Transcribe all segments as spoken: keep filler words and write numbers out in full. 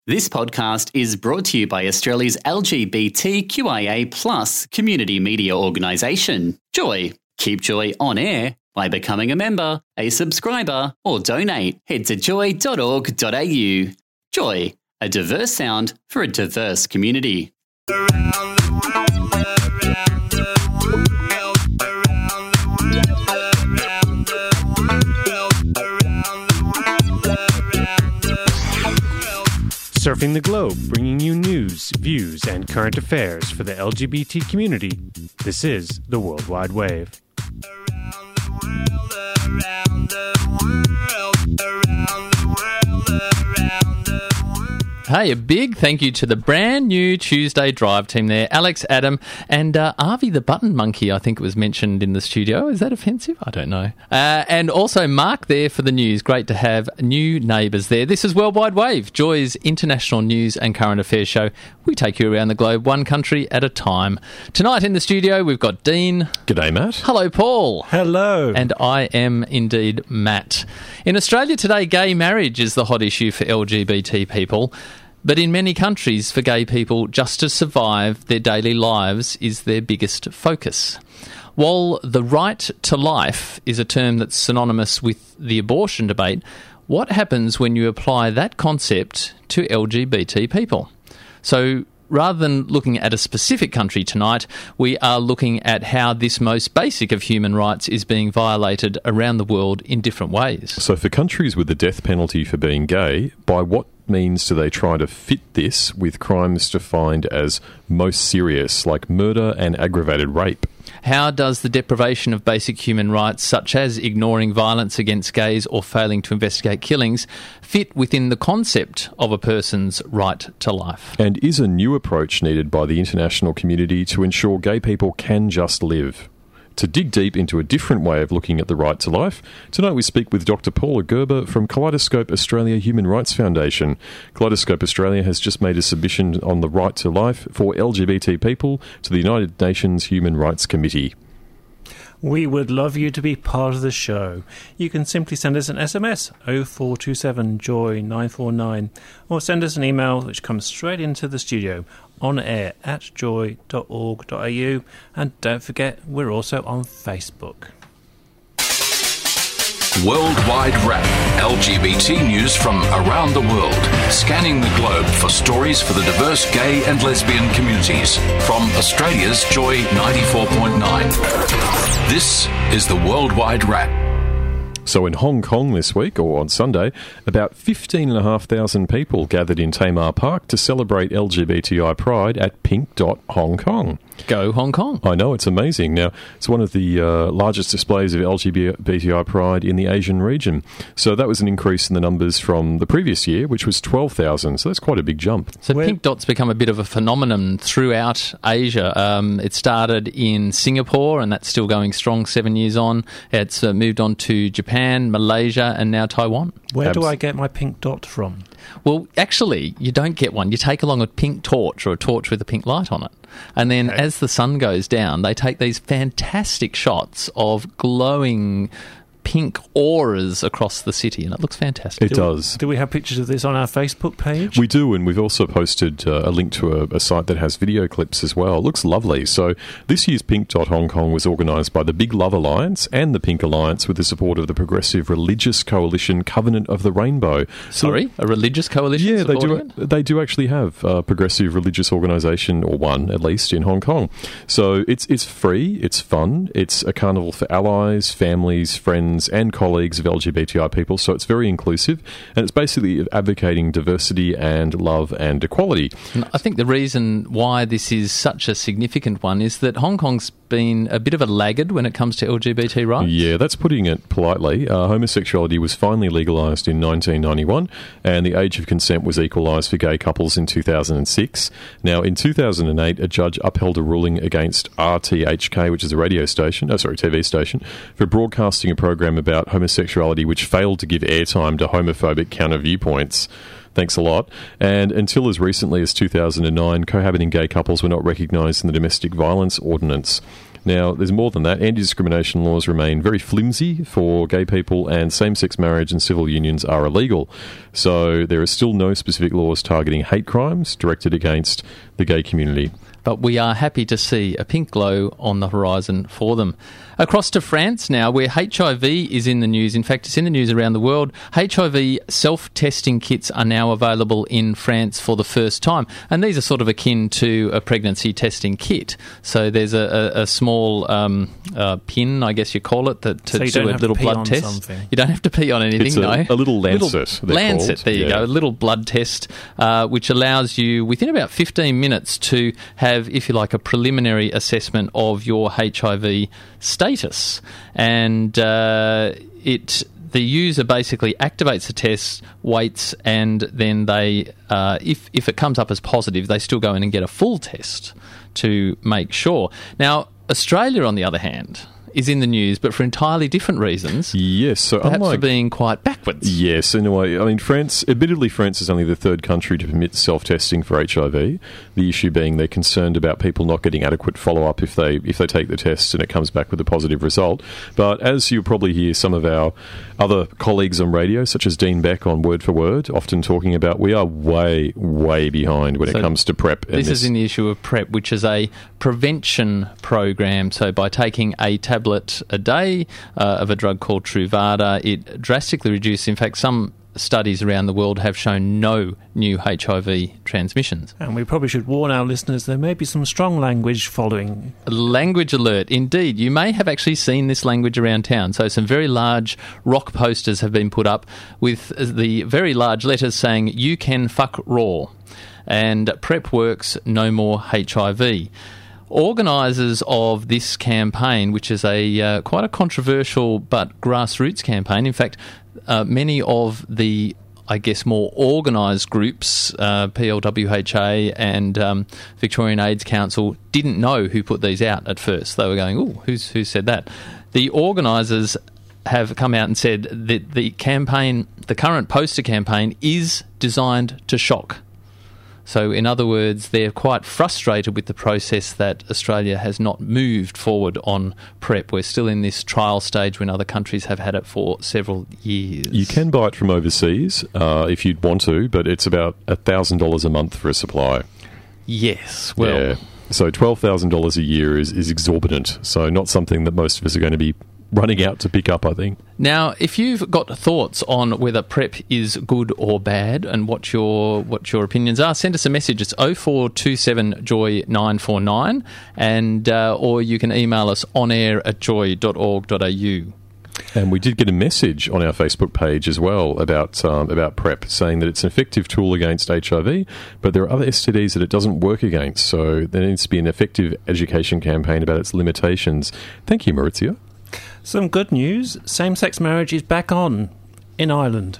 This podcast is brought to you by Australia's L G B T Q I A plus community media organisation, Joy. Keep Joy on air by becoming a member, a subscriber, or donate. Head to joy dot org dot a u. Joy, a diverse sound for a diverse community. Around the world, around the world, around the world, around the world, around the world, around the world. Surfing the globe, bringing you news, views, and current affairs for the L G B T community. This is the World Wide Wave. Around the world, around the world, around the world, around the world. Hey, a big thank you to the brand new Tuesday Drive team there. Alex, Adam, and uh, Avi the Button Monkey, I think it was mentioned in the studio. Is that offensive? I don't know. Uh, and also Mark there for the news. Great to have new neighbours there. This is Worldwide Wave, Joy's international news and current affairs show. We take you around the globe, one country at a time. Tonight in the studio, we've got Dean. G'day, Matt. Hello, Paul. Hello. And I am indeed Matt. In Australia today, gay marriage is the hot issue for L G B T people. But in many countries, for gay people, just to survive their daily lives is their biggest focus. While the right to life is a term that's synonymous with the abortion debate, what happens when you apply that concept to L G B T people? So rather than looking at a specific country tonight, we are looking at how this most basic of human rights is being violated around the world in different ways. So for countries with the death penalty for being gay, by what means do they try to fit this with crimes defined as most serious, like murder and aggravated rape? How does the deprivation of basic human rights, such as ignoring violence against gays or failing to investigate killings, fit within the concept of a person's right to life? And is a new approach needed by the international community to ensure gay people can just live? To dig deep into a different way of looking at the right to life, tonight we speak with Doctor Paula Gerber from Kaleidoscope Australia Human Rights Foundation. Kaleidoscope Australia has just made a submission on the right to life for L G B T people to the United Nations Human Rights Committee. We would love you to be part of the show. You can simply send us an S M S, oh four two seven joy nine four nine, or send us an email which comes straight into the studio, on air at joy dot org dot a u. And don't forget, we're also on Facebook. Worldwide Wrap, L G B T news from around the world, scanning the globe for stories for the diverse gay and lesbian communities. From Australia's Joy ninety-four point nine. This is the Worldwide Wrap. So in Hong Kong this week, or on Sunday, about fifteen thousand five hundred people gathered in Tamar Park to celebrate L G B T I Pride at Pink Dot Hong Kong. Go Hong Kong. I know, it's amazing. Now, it's one of the uh, largest displays of L G B T I Pride in the Asian region. So that was an increase in the numbers from the previous year, which was twelve thousand. So that's quite a big jump. So Where- Pink Dot's become a bit of a phenomenon throughout Asia. Um, it started in Singapore, and that's still going strong seven years on. It's uh, moved on to Japan, Malaysia, and now Taiwan. Where Abs- do I get my pink dot from? Well, actually, you don't get one. You take along a pink torch or a torch with a pink light on it. And then Okay. as the sun goes down, they take these fantastic shots of glowing pink auras across the city, and it looks fantastic. It Do we- does. Do we have pictures of this on our Facebook page? We do, and we've also posted uh, a link to a, a site that has video clips as well. It looks lovely. So this year's Pink Dot Hong Kong was organised by the Big Love Alliance and the Pink Alliance with the support of the progressive religious coalition Covenant of the Rainbow. Sorry, a religious coalition? Yeah, they do. supporting it? They do actually have a progressive religious organisation, or one at least, in Hong Kong. So it's it's free, it's fun, it's a carnival for allies, families, friends, and colleagues of L G B T I people. So it's very inclusive, and it's basically advocating diversity and love and equality. And I think the reason why this is such a significant one is that Hong Kong's been a bit of a laggard when it comes to L G B T rights. Yeah, that's putting it politely. Uh, homosexuality was finally legalised in nineteen ninety-one, and the age of consent was equalised for gay couples in two thousand six. Now, in two thousand eight, a judge upheld a ruling against R T H K, which is a radio station, oh, sorry, T V station, for broadcasting a program about homosexuality which failed to give airtime to homophobic counter viewpoints. Thanks a lot. And until as recently as two thousand nine, cohabiting gay couples were not recognised in the Domestic Violence Ordinance. Now, there's more than that. Anti-discrimination laws remain very flimsy for gay people, and same-sex marriage and civil unions are illegal. So there are still no specific laws targeting hate crimes directed against the gay community. But we are happy to see a pink glow on the horizon for them. Across to France now, where H I V is in the news. In fact, it's in the news around the world. H I V self-testing kits are now available in France for the first time. And these are sort of akin to a pregnancy testing kit. So there's a, a, a small um, uh, pin, I guess you call it, that to so do a little blood test. Something. You don't have to pee on anything, it's a, no. a little lancet. Little lancet, called. there you yeah. go. A little blood test, uh, which allows you, within about fifteen minutes, to have, if you like, a preliminary assessment of your H I V status. And uh, it the user basically activates the test, waits, and then they, uh, if, if it comes up as positive, they still go in and get a full test to make sure. Now, Australia, on the other hand, is in the news, but for entirely different reasons. Yes, so perhaps unlike, for being quite backwards. Yes, in a way. I mean, France, admittedly, France is only the third country to permit self-testing for H I V. The issue being they're concerned about people not getting adequate follow-up if they if they take the test and it comes back with a positive result. But as you'll probably hear some of our other colleagues on radio, such as Dean Beck on Word for Word, often talking about, we are way, way behind when So it comes to PrEP. This, this is in the issue of PrEP, which is a prevention program. So by taking a tablet a day uh, of a drug called Truvada, it drastically reduced. In fact, some studies around the world have shown no new H I V transmissions. And we probably should warn our listeners there may be some strong language following. Language alert, indeed. You may have actually seen this language around town. So some very large rock posters have been put up with the very large letters saying, "You can fuck raw," and PrEP works, no more H I V. Organisers of this campaign, which is a uh, quite a controversial but grassroots campaign. In fact, uh, many of the, I guess, more organised groups, uh, P L W H A and um, Victorian AIDS Council, didn't know who put these out at first. They were going, "Ooh, who's who said that?" The organisers have come out and said that the campaign, the current poster campaign, is designed to shock. So, in other words, they're quite frustrated with the process that Australia has not moved forward on PrEP. We're still in this trial stage when other countries have had it for several years. You can buy it from overseas uh, if you'd want to, but it's about one thousand dollars a month for a supply. Yes, well... Yeah. So twelve thousand dollars a year is, is exorbitant, so not something that most of us are going to be running out to pick up, I think. Now, if you've got thoughts on whether PrEP is good or bad and what your what your opinions are, send us a message. It's oh four two seven joy nine four nine, and uh, or you can email us on air at joy dot org dot a u. And we did get a message on our Facebook page as well about um, about PrEP, saying that it's an effective tool against H I V, but there are other S T Ds that it doesn't work against, so there needs to be an effective education campaign about its limitations. Thank you, Maurizio. Some good news. Same-sex marriage is back on in Ireland.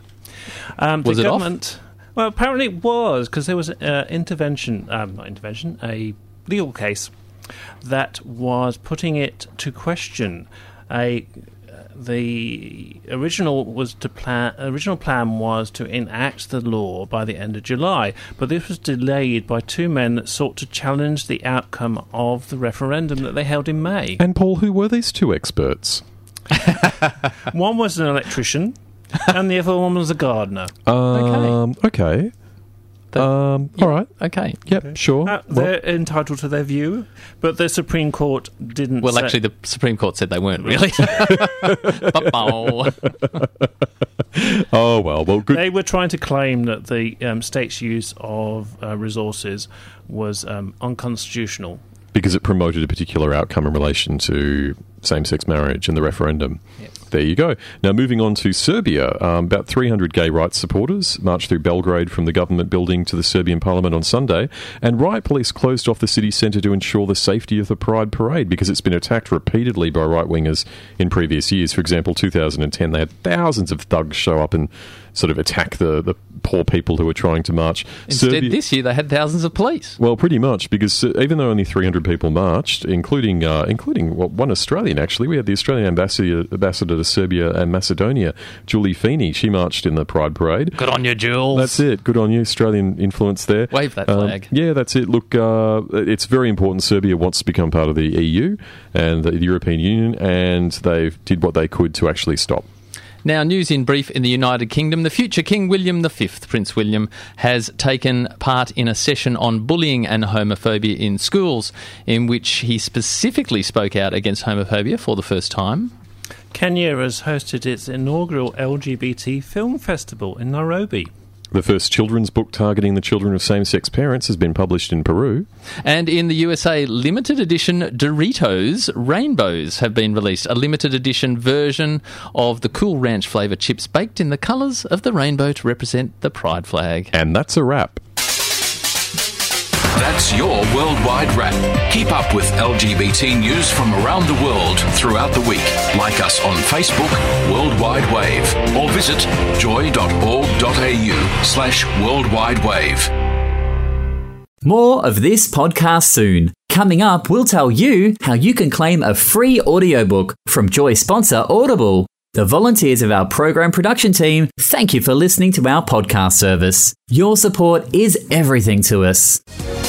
Um, was the it government, off? Well, apparently it was, because there was an uh, intervention, um, not intervention, a legal case that was putting it to question. A The original was to plan. Original plan was to enact the law by the end of July, but this was delayed by two men that sought to challenge the outcome of the referendum that they held in May. And Paul, who were these two experts? One was an electrician, and the other one was a gardener. Um, okay. okay. That, um, yeah, all right. Okay. Yep, Okay. sure. Uh, they're well, entitled to their view, but the Supreme Court didn't Well, say... actually, the Supreme Court said they weren't, really. oh, well, well, good. They were trying to claim that the um, state's use of uh, resources was um, unconstitutional. Because it promoted a particular outcome in relation to same-sex marriage and the referendum. Yep. There you go. Now, moving on to Serbia, um, about three hundred gay rights supporters marched through Belgrade from the government building to the Serbian parliament on Sunday, and riot police closed off the city centre to ensure the safety of the Pride Parade because it's been attacked repeatedly by right-wingers in previous years. For example, two thousand ten, they had thousands of thugs show up and sort of attack the, the poor people who were trying to march. Instead, Serbia, this year they had thousands of police. well, pretty much, because uh, even though only three hundred people marched, including uh, including well, one Australian, actually, we had the Australian ambassador, ambassador to Serbia and Macedonia, Julie Feeney. She marched in the Pride Parade. Good on you, Jules. That's it. Good on you. Australian influence there. Wave that Um, flag. yeah, that's it. Look, uh, it's very important. Serbia wants to become part of the E U and the European Union, and they did what they could to actually stop. Now, news in brief in the United Kingdom. The future King William the Fifth, Prince William, has taken part in a session on bullying and homophobia in schools, in which he specifically spoke out against homophobia for the first time. Kenya has hosted its inaugural L G B T film festival in Nairobi. The first children's book targeting the children of same-sex parents has been published in Peru. And in the U S A, limited edition Doritos Rainbows have been released. A limited edition version of the Cool Ranch flavour chips baked in the colours of the rainbow to represent the pride flag. And that's a wrap. That's your Worldwide Wrap. Keep up with L G B T news from around the world throughout the week. Like us on Facebook, Worldwide Wave, or visit joy.org.au slash Worldwide Wave. More of this podcast soon. Coming up, we'll tell you how you can claim a free audiobook from Joy sponsor Audible. The volunteers of our program production team, thank you for listening to our podcast service. Your support is everything to us.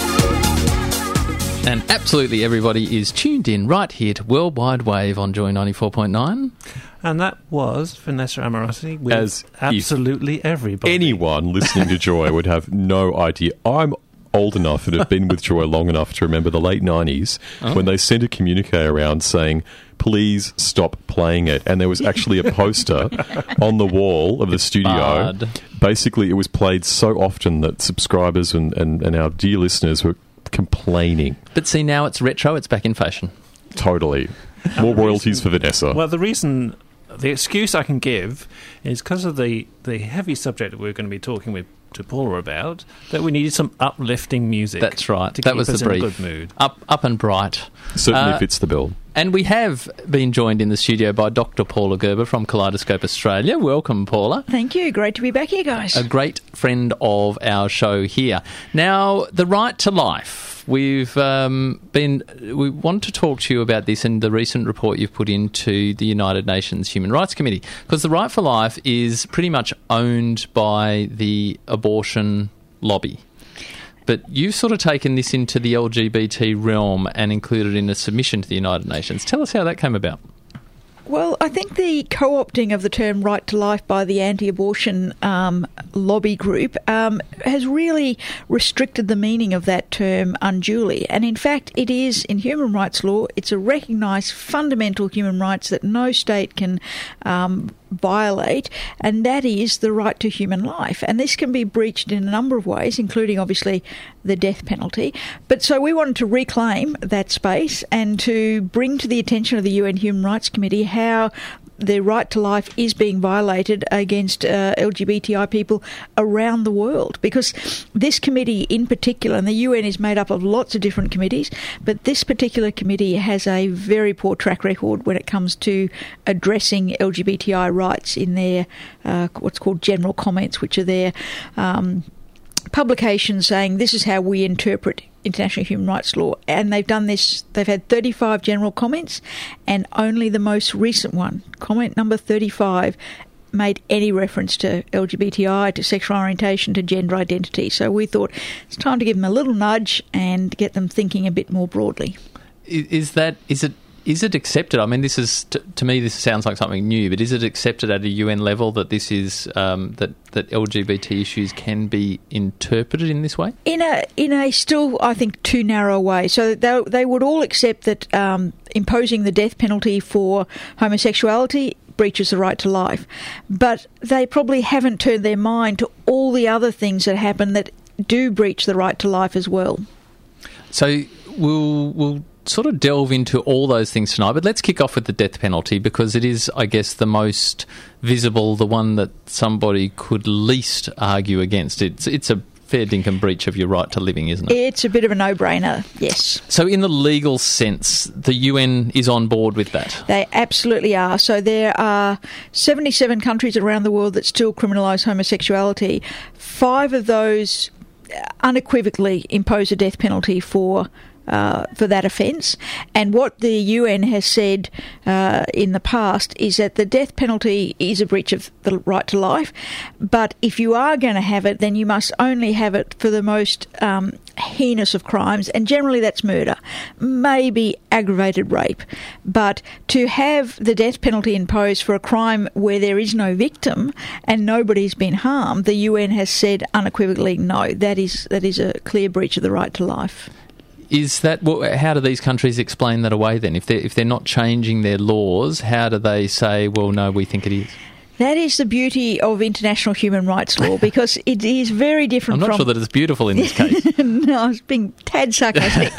And absolutely everybody is tuned in right here to Worldwide Wave on Joy ninety-four point nine. And that was Vanessa Amorossi with As absolutely everybody. Anyone listening to Joy would have no idea. I'm old enough and have been with Joy long enough to remember the late nineties Oh. when they sent a communique around saying, please stop playing it. And there was actually a poster on the wall of the studio. Bad. Basically, it was played so often that subscribers and, and, and our dear listeners were complaining. But see, now it's retro, it's back in fashion. Totally. More royalties for Vanessa. Well, the reason, the excuse I can give is because of the, the heavy subject that we're going to be talking with to Paula about, that we needed some uplifting music. That's right. To That keep was us the in brief. a good mood. Up, up and bright. Certainly Uh, fits the bill. And we have been joined in the studio by Doctor Paula Gerber from Kaleidoscope Australia. Welcome, Paula. Thank you. Great to be back here, guys. A great friend of our show here. Now, the right to life. We've um, been. We want to talk to you about this in the recent report you've put into the United Nations Human Rights Committee, because the right for life is pretty much owned by the abortion lobby. But you've sort of taken this into the L G B T realm and included it in a submission to the United Nations. Tell us how that came about. Well, I think the co-opting of the term right to life by the anti-abortion um, lobby group um, has really restricted the meaning of that term unduly. And in fact, it is, in human rights law, it's a recognised fundamental human rights that no state can um, violate, and that is the right to human life. And this can be breached in a number of ways, including obviously the death penalty. But so we wanted to reclaim that space and to bring to the attention of the U N Human Rights Committee how the right to life is being violated against uh, L G B T I people around the world. Because this committee in particular, and the U N is made up of lots of different committees, but this particular committee has a very poor track record when it comes to addressing L G B T I rights in their uh, what's called general comments, which are their um, publications saying this is how we interpret international human rights law. And they've done this, they've had thirty-five general comments, and only the most recent one, comment number thirty-five, made any reference to L G B T I, to sexual orientation, to gender identity. So we thought it's time to give them a little nudge and get them thinking a bit more broadly. Is, is that is it is it accepted? I mean, this is to, to me this sounds like something new, but is it accepted at a U N level that this is um, that that L G B T issues can be interpreted in this way? In a in a still, I think, too narrow way. So they they would all accept that um, imposing the death penalty for homosexuality breaches the right to life, but they probably haven't turned their mind to all the other things that happen that do breach the right to life as well. So we'll we'll sort of delve into all those things tonight, but let's kick off with the death penalty, because it is, I guess, the most visible, the one that somebody could least argue against. It's it's a fair dinkum breach of your right to living, isn't it? It's a bit of a no-brainer, yes. So in the legal sense, the U N is on board with that? They absolutely are. So there are seventy-seven countries around the world that still criminalise homosexuality. Five of those unequivocally impose a death penalty for Uh, for that offence. And what the U N has said uh, in the past is that the death penalty is a breach of the right to life, but if you are going to have it, then you must only have it for the most um, heinous of crimes, and generally that's murder, maybe aggravated rape. But to have the death penalty imposed for a crime where there is no victim and nobody's been harmed, the U N has said unequivocally no, that is that is a clear breach of the right to life. Is that how do these countries explain that away then? If they're, if they're not changing their laws, how do they say, well, no, we think it is? That is the beauty of international human rights law, because it is very different from... I'm not from... sure that it's beautiful in this case. No, I was being tad sarcastic.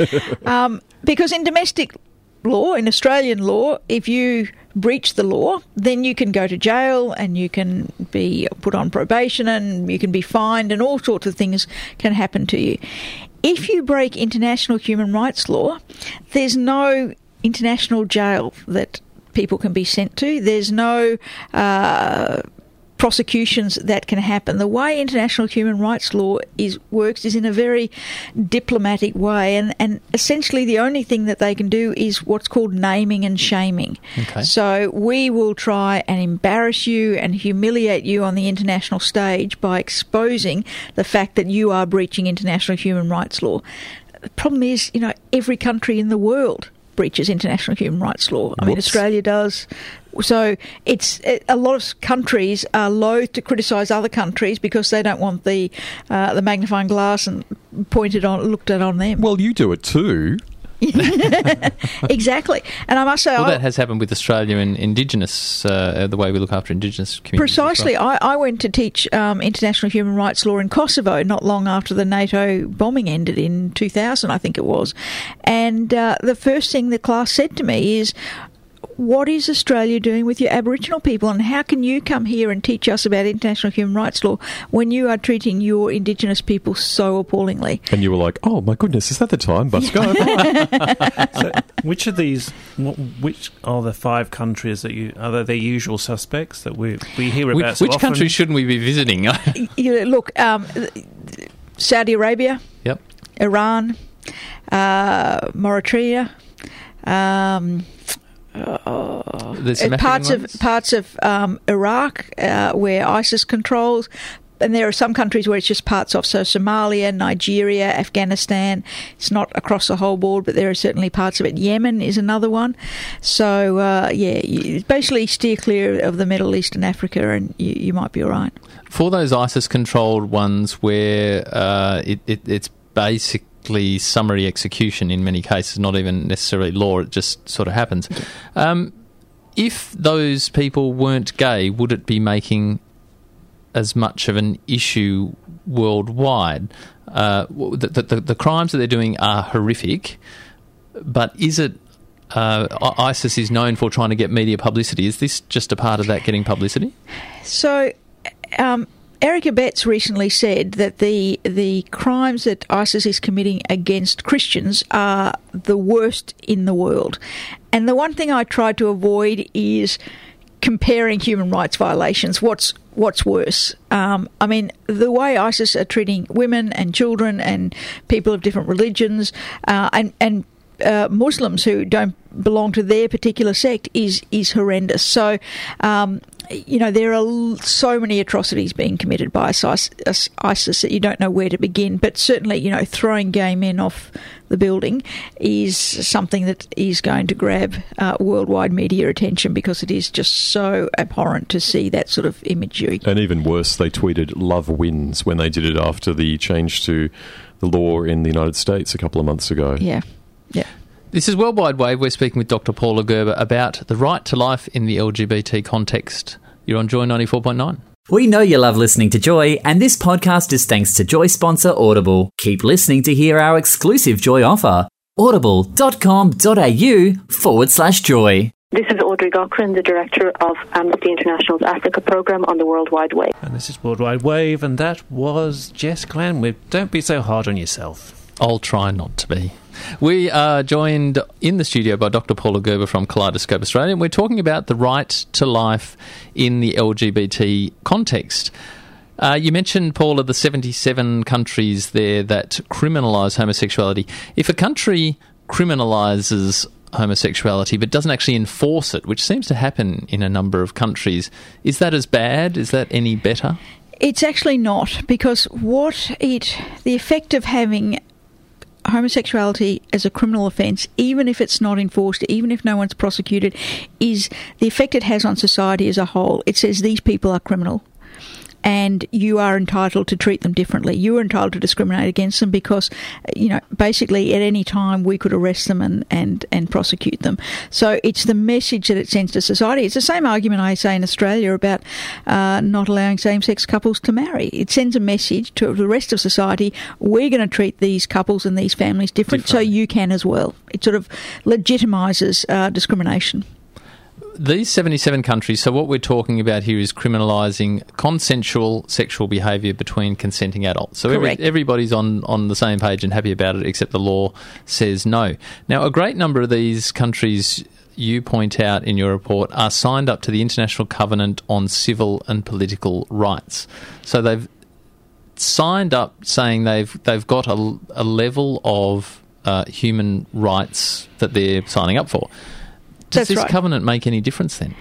um, because in domestic law, in Australian law, if you breach the law, then you can go to jail and you can be put on probation and you can be fined and all sorts of things can happen to you. If you break international human rights law, there's no international jail that people can be sent to. There's no uh, prosecutions that can happen. The way international human rights law is works is in a very diplomatic way, and, and essentially the only thing that they can do is what's called naming and shaming. Okay. So we will try and embarrass you and humiliate you on the international stage by exposing the fact that you are breaching international human rights law. The problem is, you know, every country in the world breaches international human rights law. I mean, Whoops. Australia does. So it's it, a lot of countries are loath to criticise other countries because they don't want the uh, the magnifying glass and pointed on, looked at on them. Well, you do it too. Exactly. And I must say... Well, I, that has happened with Australia and Indigenous, uh, the way we look after Indigenous communities. Precisely. Well. I, I went to teach um, international human rights law in Kosovo not long after the NATO bombing ended in two thousand, I think it was. And uh, the first thing the class said to me is, what is Australia doing with your Aboriginal people, and how can you come here and teach us about international human rights law when you are treating your Indigenous people so appallingly? And you were like, oh my goodness, is that the time? Bus go. So, which of these, wh- which are the five countries that you, are they the usual suspects that we we hear about Which, so which often? countries shouldn't we be visiting? You look, um, Saudi Arabia, Yep. Iran, uh, Mauritania, um, There's some uh, parts African of ones? parts of um, Iraq uh, where ISIS controls, and there are some countries where it's just parts of. So Somalia, Nigeria, Afghanistan. It's not across the whole board, but there are certainly parts of it. Yemen is another one. So uh, yeah, you basically steer clear of the Middle East and Africa, and you, you might be all right. For those ISIS-controlled ones where uh, it, it, it's basically summary execution in many cases, not even necessarily law, it just sort of happens. Um, if those people weren't gay, would it be making as much of an issue worldwide? Uh, the, the, the crimes that they're doing are horrific, but is it uh, ISIS is known for trying to get media publicity? Is this just a part of that, getting publicity? So um, Erica Betts recently said that the the crimes that ISIS is committing against Christians are the worst in the world. And the one thing I tried to avoid is comparing human rights violations. What's what's worse? Um, I mean, the way ISIS are treating women and children and people of different religions uh, and and uh, Muslims who don't belong to their particular sect is is horrendous. So. Um, You know, there are so many atrocities being committed by ISIS that you don't know where to begin. But certainly, you know, throwing gay men off the building is something that is going to grab uh, worldwide media attention because it is just so abhorrent to see that sort of imagery. And even worse, they tweeted "Love wins" when they did it after the change to the law in the United States a couple of months ago. Yeah, yeah. This is Worldwide Wave. We're speaking with Doctor Paula Gerber about the right to life in the L G B T context. You're on Joy ninety-four point nine. We know you love listening to Joy, and this podcast is thanks to Joy sponsor Audible. Keep listening to hear our exclusive Joy offer. audible.com.au forward slash joy. This is Audrey Gochran, the Director of Amnesty International's Africa Programme on the World Wide Wave. And this is World Wide Wave, and that was Jess Glanwith. Don't be so hard on yourself. I'll try not to be. We are joined in the studio by Doctor Paula Gerber from Kaleidoscope Australia, and we're talking about the right to life in the L G B T context. Uh, you mentioned, Paula, the seventy-seven countries there that criminalise homosexuality. If a country criminalises homosexuality but doesn't actually enforce it, which seems to happen in a number of countries, is that as bad? Is that any better? It's actually not, because what it the effect of having homosexuality as a criminal offence, even if it's not enforced, even if no one's prosecuted, is the effect it has on society as a whole. It says these people are criminal and you are entitled to treat them differently. You are entitled to discriminate against them because, you know, basically at any time we could arrest them and, and, and prosecute them. So it's the message that it sends to society. It's the same argument I say in Australia about uh, not allowing same-sex couples to marry. It sends a message to the rest of society, we're going to treat these couples and these families different, so you can as well. It sort of legitimises uh, discrimination. These seventy-seven countries, so what we're talking about here is criminalising consensual sexual behaviour between consenting adults. So every, everybody's on, on the same page and happy about it, except the law says no. Now, a great number of these countries, you point out in your report, are signed up to the International Covenant on Civil and Political Rights. So they've signed up saying they've they've got a, a level of uh, human rights that they're signing up for. Does That's this right. covenant make any difference then?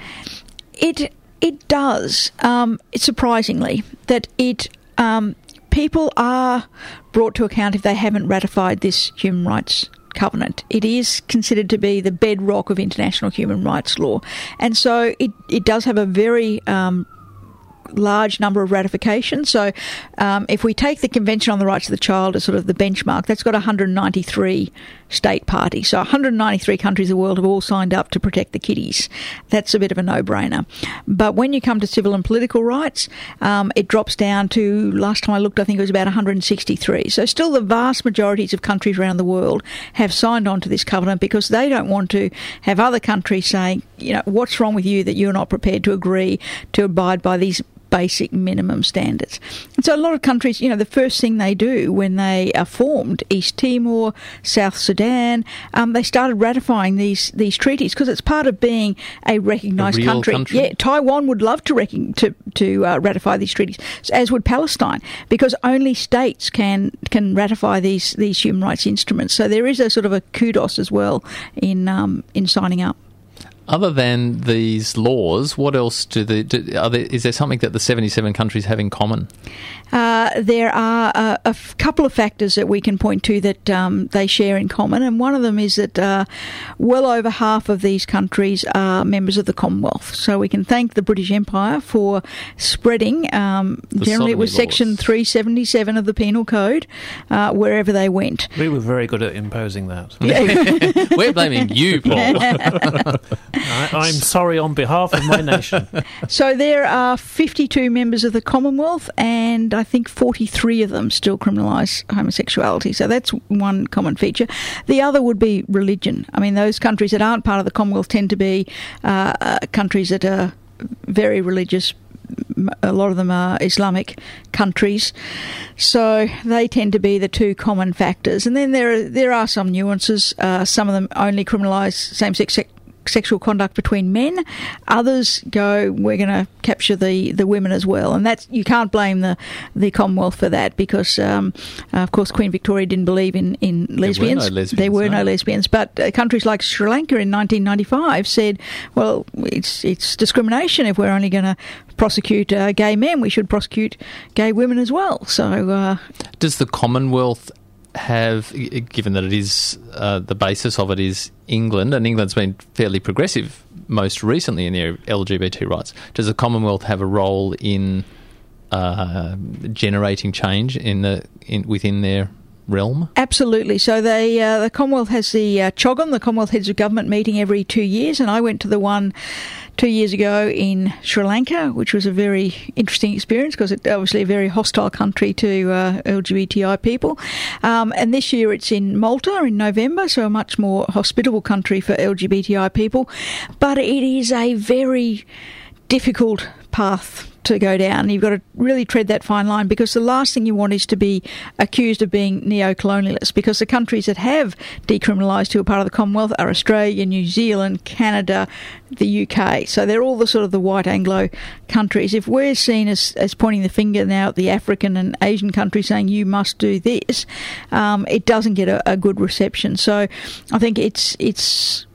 It it does, um, surprisingly, that it um, people are brought to account if they haven't ratified this human rights covenant. It is considered to be the bedrock of international human rights law. And so it, it does have a very um, large number of ratifications. So um, if we take the Convention on the Rights of the Child as sort of the benchmark, that's got one hundred ninety-three state parties. So one hundred ninety-three countries of the world have all signed up to protect the kiddies. That's a bit of a no-brainer. But when you come to civil and political rights, um, it drops down to, last time I looked, I think it was about one hundred sixty-three. So still the vast majorities of countries around the world have signed on to this covenant because they don't want to have other countries saying, you know, what's wrong with you that you're not prepared to agree to abide by these basic minimum standards. And so a lot of countries, you know, the first thing they do when they are formed, East Timor, South Sudan, um, they started ratifying these these treaties because it's part of being a recognised a real country. country. Yeah, Taiwan would love to rec- to to uh, ratify these treaties, as would Palestine, because only states can can ratify these these human rights instruments. So there is a sort of a kudos as well in um, in signing up. Other than these laws, what else do the do, are there, is there something that the seventy-seven countries have in common? Uh, there are a, a f- couple of factors that we can point to that um, they share in common, and one of them is that uh, well over half of these countries are members of the Commonwealth. So we can thank the British Empire for spreading, um, generally it was sodomy Section laws. three seventy-seven of the Penal Code, uh, wherever they went. We were very good at imposing that. We're blaming you, Paul. I, I'm sorry on behalf of my nation. So there are fifty-two members of the Commonwealth, and I think forty-three of them still criminalise homosexuality. So that's one common feature. The other would be religion. I mean, those countries that aren't part of the Commonwealth tend to be uh, uh, countries that are very religious. A lot of them are Islamic countries, so they tend to be the two common factors. And then there are, there are some nuances. Uh, some of them only criminalise same-sex sex sexual conduct between men. Others go, we're going to capture the, the women as well. And that's, you can't blame the, the Commonwealth for that because, um, uh, of course, Queen Victoria didn't believe in, in lesbians. There were no lesbians. There were no. no lesbians. But uh, countries like Sri Lanka in nineteen ninety-five said, well, it's, it's discrimination if we're only going to prosecute uh, gay men. We should prosecute gay women as well. So, uh, Does the Commonwealth have, given that it is uh, the basis of it is England, and England's been fairly progressive most recently in their L G B T rights, does the Commonwealth have a role in uh, generating change in the in, within their realm? Absolutely. So they, uh, the Commonwealth has the uh, CHOGM, the Commonwealth Heads of Government meeting every two years, and I went to the one two years ago in Sri Lanka, which was a very interesting experience because it's obviously a very hostile country to uh, L G B T I people. Um, and this year it's in Malta in November, so a much more hospitable country for L G B T I people. But it is a very difficult path to go down. You've got to really tread that fine line, because the last thing you want is to be accused of being neo-colonialist, because the countries that have decriminalised who are part of the Commonwealth are Australia, New Zealand, Canada, the U K. So they're all the sort of the white Anglo countries. If we're seen as, as pointing the finger now at the African and Asian countries saying you must do this, um, it doesn't get a, a good reception. So I think it's it's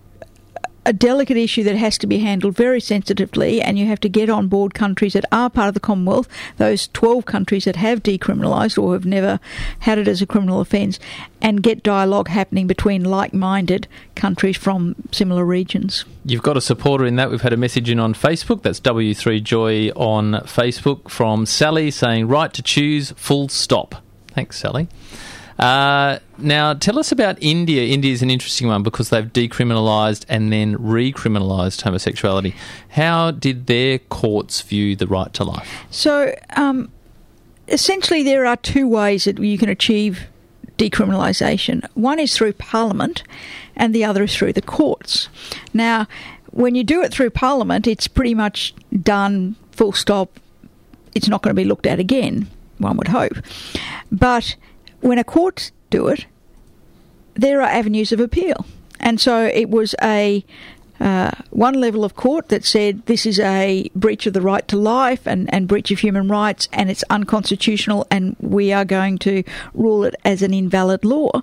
a delicate issue that has to be handled very sensitively, and you have to get on board countries that are part of the Commonwealth, those twelve countries that have decriminalised or have never had it as a criminal offence, and get dialogue happening between like-minded countries from similar regions. You've got a supporter in that. We've had a message in on Facebook. That's W three Joy on Facebook from Sally saying, right to choose, full stop. Thanks, Sally. Uh, now, tell us about India. India is an interesting one because they've decriminalised and then recriminalised homosexuality. How did their courts view the right to life? So, um, essentially there are two ways that you can achieve decriminalisation. One is through Parliament and the other is through the courts. Now, when you do it through Parliament, it's pretty much done, full stop. It's not going to be looked at again, one would hope. But when a court do it, there are avenues of appeal. And so it was a uh, one level of court that said this is a breach of the right to life and, and breach of human rights, and it's unconstitutional, and we are going to rule it as an invalid law.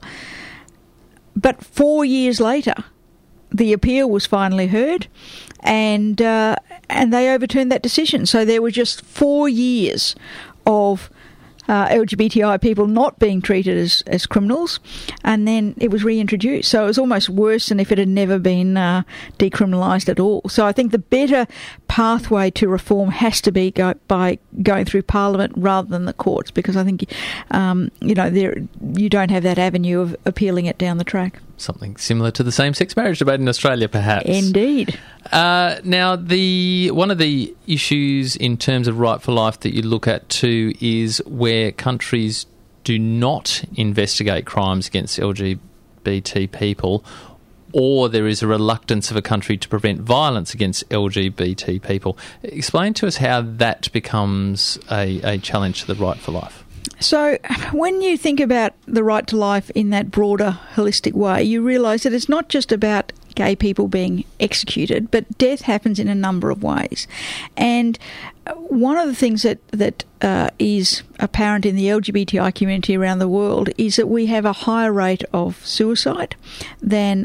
But four years later, the appeal was finally heard, and uh, and they overturned that decision. So there were just four years of Uh, L G B T I people not being treated as, as criminals, and then it was reintroduced. So it was almost worse than if it had never been uh, decriminalised at all. So I think the better pathway to reform has to be go, by going through Parliament rather than the courts, because I think um, you know there you don't have that avenue of appealing it down the track. Something similar to the same-sex marriage debate in Australia, perhaps. Indeed. Uh, now, the one of the issues in terms of right for life that you look at too is where countries do not investigate crimes against L G B T people, or there is a reluctance of a country to prevent violence against L G B T people. Explain to us how that becomes a, a challenge to the right for life. So when you think about the right to life in that broader, holistic way, you realise that it's not just about gay people being executed, but death happens in a number of ways. And one of the things that, that uh, is apparent in the L G B T I community around the world is that we have a higher rate of suicide than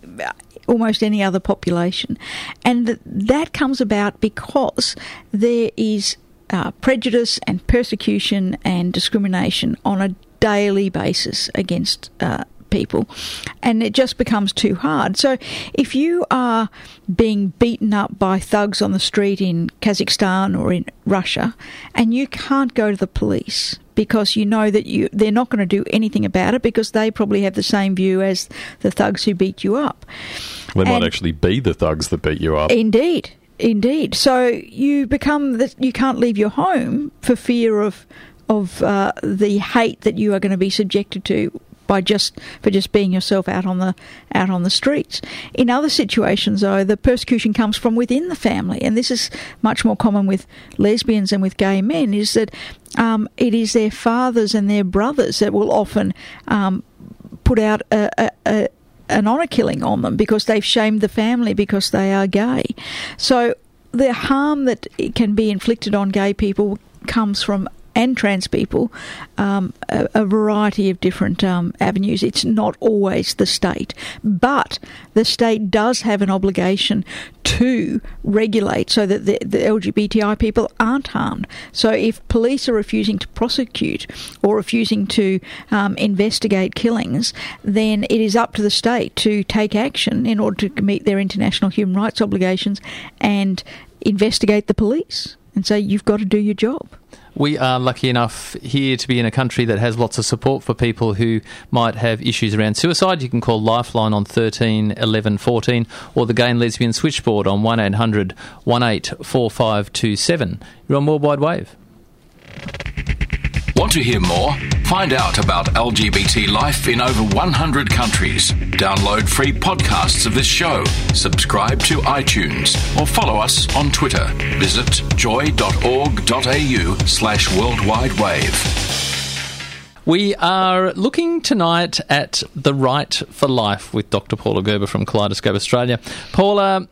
almost any other population. And that comes about because there is Uh, prejudice and persecution and discrimination on a daily basis against uh, people, and it just becomes too hard. So if you are being beaten up by thugs on the street in Kazakhstan or in Russia, and you can't go to the police because you know that you they're not going to do anything about it because they probably have the same view as the thugs who beat you up. They and might actually be the thugs that beat you up. Indeed. Indeed. So you become that you can't leave your home for fear of of uh, the hate that you are going to be subjected to by just for just being yourself out on the out on the streets. In other situations, though, the persecution comes from within the family, and this is much more common with lesbians and with gay men. Is that um, it is their fathers and their brothers that will often um, put out a, a, a an honour killing on them because they've shamed the family because they are gay. So the harm that can be inflicted on gay people comes from, and trans people, um, a, a variety of different um, avenues. It's not always the state, but the state does have an obligation to regulate so that the, the L G B T I people aren't harmed. So if police are refusing to prosecute or refusing to um, investigate killings, then it is up to the state to take action in order to meet their international human rights obligations and investigate the police and say, you've got to do your job. We are lucky enough here to be in a country that has lots of support for people who might have issues around suicide. You can call Lifeline on thirteen eleven fourteen or the Gay and Lesbian Switchboard on one eight hundred one eight four five two seven. You're on Worldwide Wave. Want to hear more? Find out about L G B T life in over one hundred countries. Download free podcasts of this show. Subscribe to iTunes or follow us on Twitter. Visit joy.org.au slash worldwide wave. We are looking tonight at The Right for Life with Doctor Paula Gerber from Kaleidoscope Australia. Paula,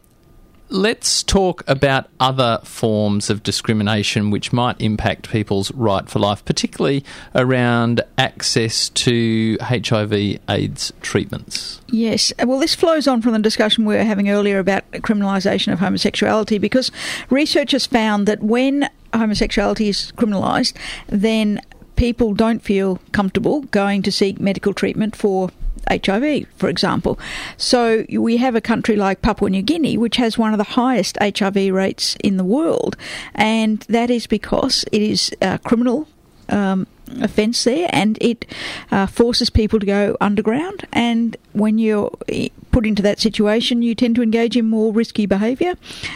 let's talk about other forms of discrimination which might impact people's right for life, particularly around access to H I V AIDS treatments. Yes. Well, this flows on from the discussion we were having earlier about criminalisation of homosexuality, because researchers found that when homosexuality is criminalised, then people don't feel comfortable going to seek medical treatment for H I V, for example. So we have a country like Papua New Guinea, which has one of the highest H I V rates in the world, and that is because it is a criminal um, offence there, and it uh, forces people to go underground, and when you're put into that situation, you tend to engage in more risky behaviour,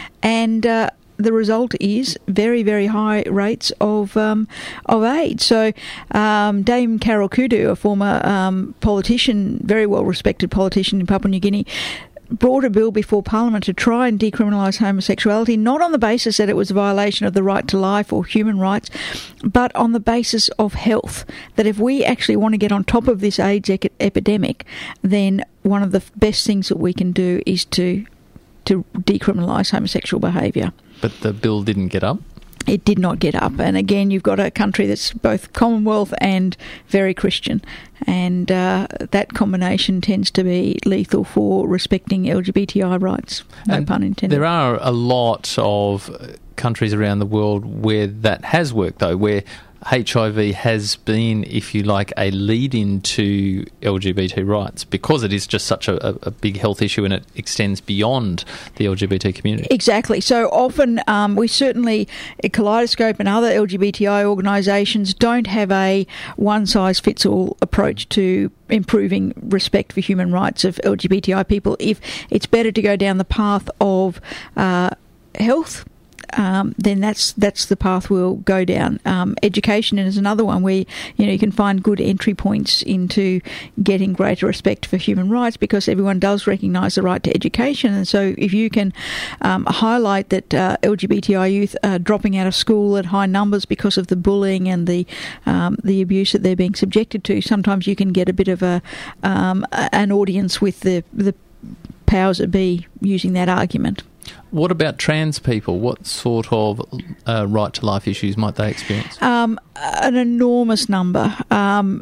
and uh, the result is very, very high rates of um, of AIDS. So um, Dame Carol Kudu, a former um, politician, very well-respected politician in Papua New Guinea, brought a bill before Parliament to try and decriminalise homosexuality, not on the basis that it was a violation of the right to life or human rights, but on the basis of health. That if we actually want to get on top of this AIDS e- epidemic, then one of the best things that we can do is to to decriminalise homosexual behaviour. But the bill didn't get up? It did not get up. And again, you've got a country that's both Commonwealth and very Christian. And uh, that combination tends to be lethal for respecting L G B T I rights. No and pun intended. There are a lot of countries around the world where that has worked, though, where H I V has been, if you like, a lead-in to L G B T rights, because it is just such a, a big health issue and it extends beyond the L G B T community. Exactly. So often um, we certainly, Kaleidoscope and other L G B T I organisations don't have a one-size-fits-all approach to improving respect for human rights of L G B T I people. If it's better to go down the path of uh, health, Um, then that's that's the path we'll go down. Um, education is another one where you know you can find good entry points into getting greater respect for human rights, because everyone does recognise the right to education. And so if you can um, highlight that uh, L G B T I youth are dropping out of school at high numbers because of the bullying and the um, the abuse that they're being subjected to, sometimes you can get a bit of a um, an audience with the the powers that be using that argument. What about trans people? What sort of uh, right-to-life issues might they experience? Um, an enormous number. Um,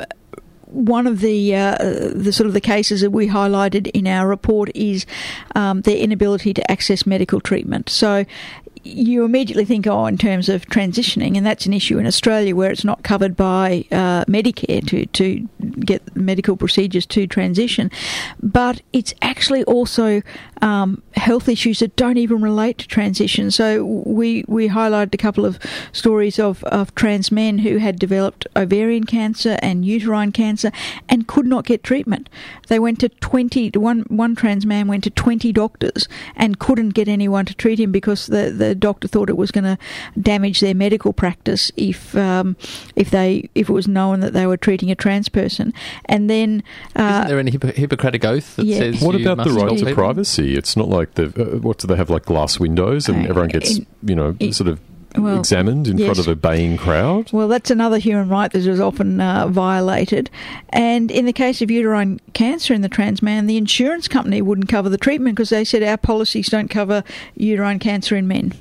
one of the uh, the sort of the cases that we highlighted in our report is um, their inability to access medical treatment. So you immediately think, oh, in terms of transitioning, and that's an issue in Australia where it's not covered by uh, Medicare to, to get medical procedures to transition. But it's actually also um, health issues that don't even relate to transition. So we, we highlighted a couple of stories of, of trans men who had developed ovarian cancer and uterine cancer and could not get treatment. They went to twenty, one, one trans man went to twenty doctors and couldn't get anyone to treat him because the, the doctor thought it was going to damage their medical practice if um, if they if it was known that they were treating a trans person. And then uh, isn't there any Hippo- Hippocratic oath that yeah. says what you about the must right to people? privacy? It's not like the uh, what do they have, like glass windows and Uh, everyone gets in- you know in- sort of well, examined in yes. front of a baying crowd? Well, that's another human right that is often uh, violated. And in the case of uterine cancer in the trans man, the insurance company wouldn't cover the treatment because they said our policies don't cover uterine cancer in men.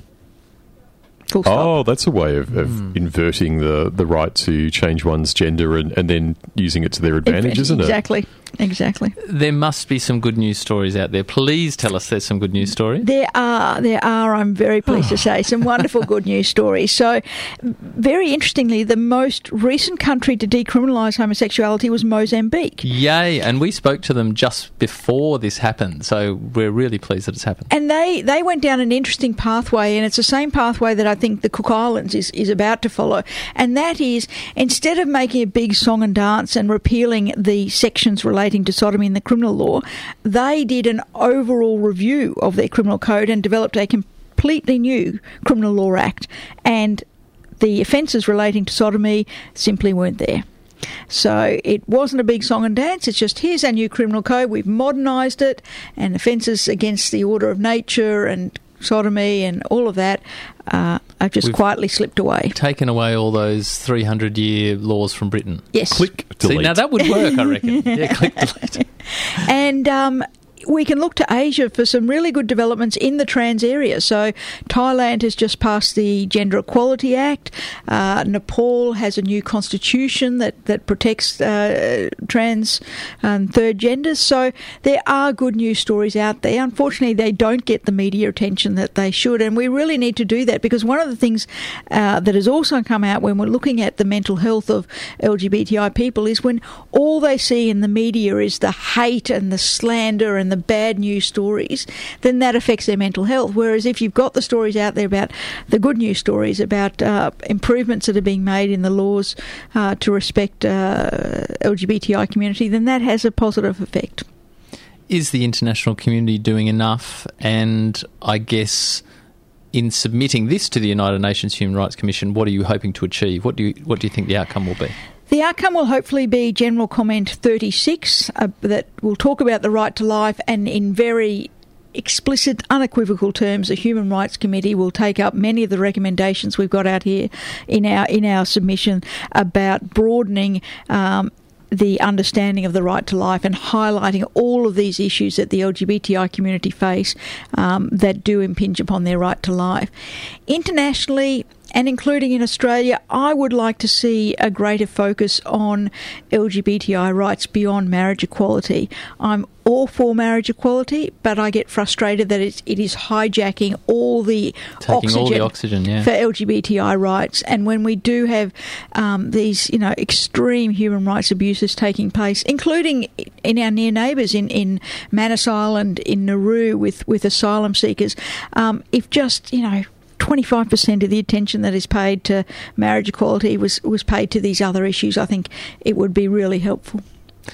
Full stop. Oh, that's a way of, of Mm. inverting the, the right to change one's gender and, and then using it to their advantage, isn't it? Exactly. exactly. There must be some good news stories out there. Please tell us there's some good news stories. There are, there are, I'm very pleased to say, some wonderful good news stories. So, very interestingly, the most recent country to decriminalise homosexuality was Mozambique. Yay, and we spoke to them just before this happened, so we're really pleased that it's happened. And they, they went down an interesting pathway, and it's the same pathway that I think the Cook Islands is, is about to follow, and that is, instead of making a big song and dance and repealing the sections relating to sodomy in the criminal law, they did an overall review of their criminal code and developed a completely new criminal law act, and the offences relating to sodomy simply weren't there. So it wasn't a big song and dance, it's just here's our new criminal code, we've modernised it, and offences against the order of nature and sodomy and all of that uh, have just We've quietly slipped away. Taken away all those three hundred year laws from Britain. Yes. Click delete. See, now that would work, I reckon. Yeah, click delete. And um, we can look to Asia for some really good developments in the trans area. So Thailand has just passed the Gender Equality Act. Uh, Nepal has a new constitution that, that protects uh, trans and third genders. So there are good news stories out there. Unfortunately, they don't get the media attention that they should, and we really need to do that, because one of the things uh, that has also come out when we're looking at the mental health of L G B T I people is when all they see in the media is the hate and the slander and the bad news stories, then that affects their mental health. Whereas if you've got the stories out there about the good news stories, about uh, improvements that are being made in the laws uh, to respect uh, L G B T I community, then that has a positive effect. Is the international community doing enough? And I guess in submitting this to the United Nations Human Rights Commission, what are you hoping to achieve? What do you what do you think the outcome will be? The outcome will hopefully be General Comment thirty-six uh, that will talk about the right to life, and in very explicit, unequivocal terms, the Human Rights Committee will take up many of the recommendations we've got out here in our in our submission about broadening um, the understanding of the right to life and highlighting all of these issues that the L G B T I community face um, that do impinge upon their right to life. Internationally, and including in Australia, I would like to see a greater focus on L G B T I rights beyond marriage equality. I'm all for marriage equality, but I get frustrated that it's, it is hijacking all the Taking oxygen, all the oxygen yeah. for L G B T I rights. And when we do have um, these, you know, extreme human rights abuses taking place, including in our near neighbours in, in Manus Island, in Nauru, with, with asylum seekers, um, if just, you know, twenty-five percent of the attention that is paid to marriage equality was, was paid to these other issues, I think it would be really helpful.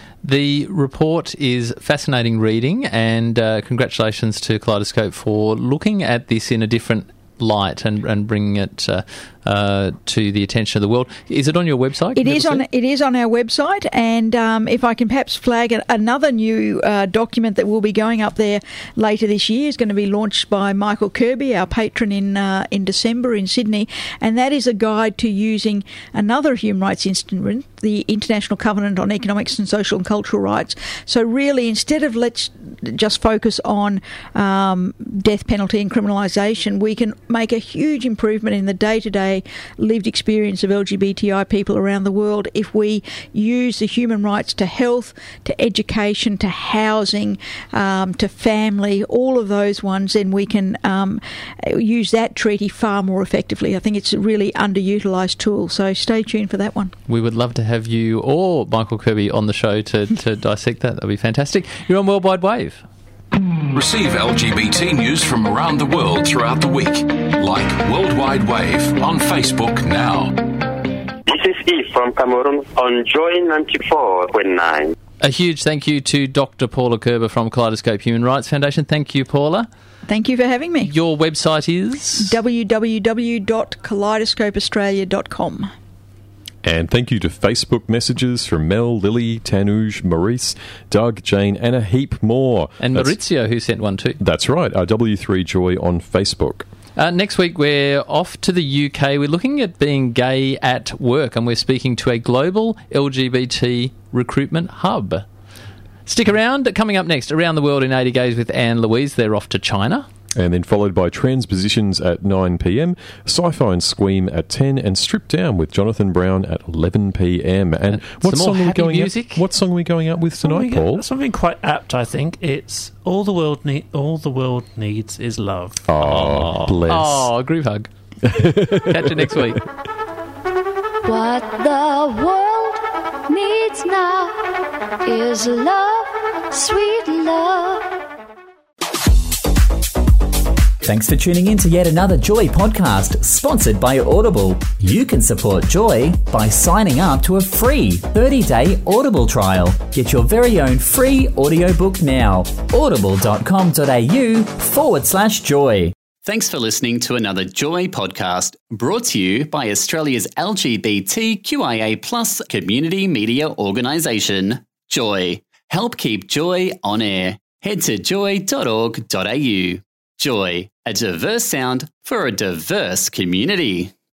The report is fascinating reading, and uh, congratulations to Kaleidoscope for looking at this in a different light and, and bringing it uh, uh, to the attention of the world. Is it on your website? It is on. It is on our website, and um, if I can perhaps flag a, another new uh, document that will be going up there later this year, is going to be launched by Michael Kirby, our patron in uh, in December in Sydney, and that is a guide to using another human rights instrument, the International Covenant on Economic and Social and Cultural Rights. So really, instead of let's just focus on um, death penalty and criminalisation, we can make a huge improvement in the day-to-day lived experience of L G B T I people around the world if we use the human rights to health, to education, to housing, um, to family, all of those ones, then we can um, use that treaty far more effectively. I think it's a really underutilised tool, so stay tuned for that one. We would love to have you or Michael Kirby on the show to, to dissect that. That would be fantastic. You're on Worldwide Wave. Receive L G B T news from around the world throughout the week. Like Worldwide Wave on Facebook now. This is Eve from Cameroon on Joy ninety-four point nine. A huge thank you to Doctor Paula Kerber from Kaleidoscope Human Rights Foundation. Thank you, Paula. Thank you for having me. Your website is? w w w dot kaleidoscope australia dot com. And thank you to Facebook messages from Mel, Lily, Tanuj, Maurice, Doug, Jane, and a heap more. And that's, Maurizio, who sent one too. That's right, our W three Joy on Facebook. Uh, next week, we're off to the U K. We're looking at being gay at work, and we're speaking to a global L G B T recruitment hub. Stick around. Coming up next, Around the World in eighty Gays with Anne Louise. They're off to China. And then followed by Transpositions at nine p.m, Sci-Fi and Squeam at ten, and Stripped Down with Jonathan Brown at eleven p.m. And, and what song are we going music? Out, what song are we going out with tonight, something, Paul? Something quite apt, I think. It's All the World Need, All the World Needs Is Love. Oh, bless. Oh, group hug. Catch you next week. What the world needs now is love, sweet love. Thanks for tuning in to yet another Joy podcast sponsored by Audible. You can support Joy by signing up to a free thirty-day Audible trial. Get your very own free audiobook now. audible.com.au forward slash joy. Thanks for listening to another Joy podcast brought to you by Australia's L G B T Q I A plus community media organisation, Joy. Help keep Joy on air. Head to joy dot org dot a u. Joy, a diverse sound for a diverse community.